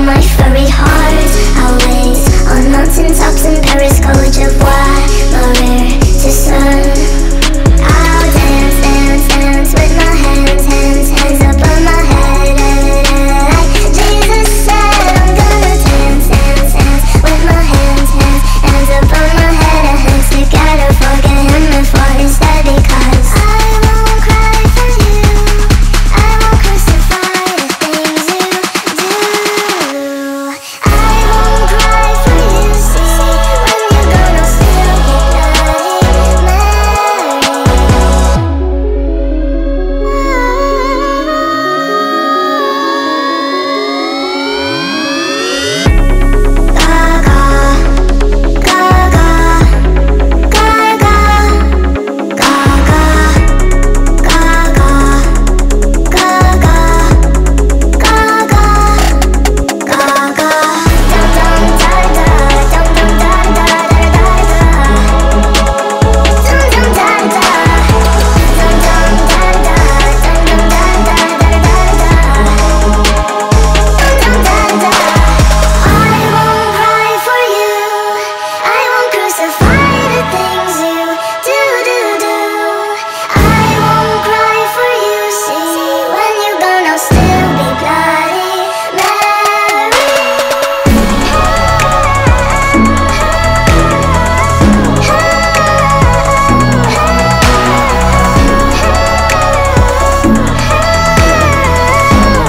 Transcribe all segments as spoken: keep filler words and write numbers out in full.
my furry heart. I'll race on mountain tops in Paris, Côte d'Ivoire, Marais to sun. I'll dance, dance, dance with my hands, hands, hands above my head. Like Jesus said, I'm gonna dance, dance, dance with my hands, hands, hands above my head. Our hands together, forget him before he's dead, because I won't cry for you, I won't crucify the things you do. I won't cry for you, see, when you're gonna still be Bloody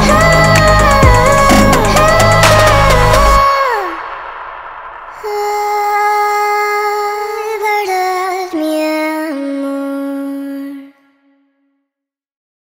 Mary.